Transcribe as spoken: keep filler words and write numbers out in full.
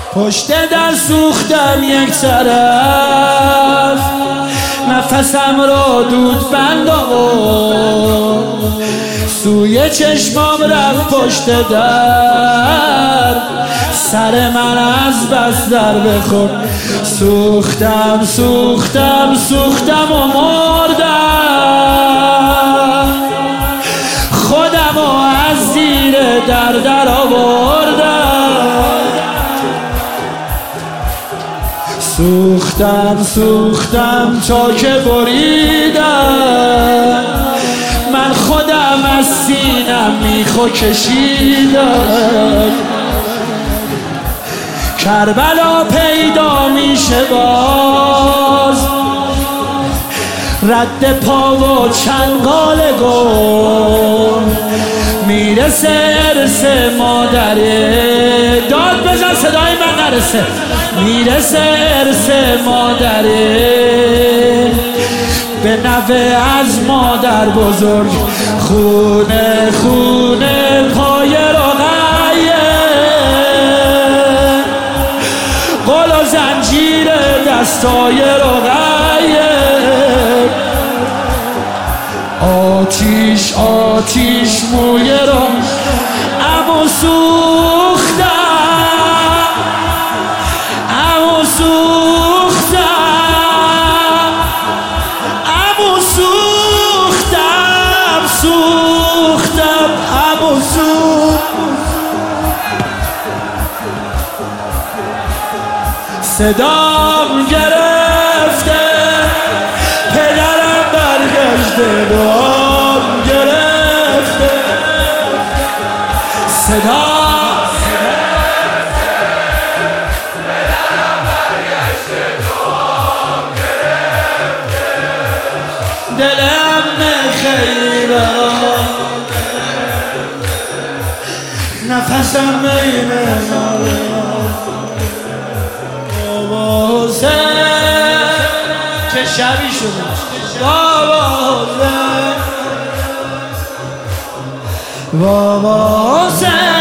پشت در سوختم یک طرف، نفسم را دود بند آورد، سوی چشمام رفت پشت در، سر من از بس در بخورد. سوختم سوختم سوختم و مردم، خودم و از زیر در در آوردم. سوختم سوختم تا که بریدم، من خودم از سینم میخو کشیدم. کربلا پیدا میشه باز، رد پا و چنگال گل، میرسه ارث مادره. داد بزن صدای من نرسه. میرسه ارث مادره، به نوه از مادر بزرگ. خونه خونه پای رقیه، قل و زنجیر دستای رقیه. آتیش آتیش موی را امو سوختم، امو سوختم، امو سوختم، سوختم، امو سوختم. صدام گرفته، پدرم برگشته، دام گرفته. صدا پدرم برگشته، دام گرفته. دلم خیره، نفسم میره ناله. بابا حسین چه شبی شده، بابا حسین، بابا حسین.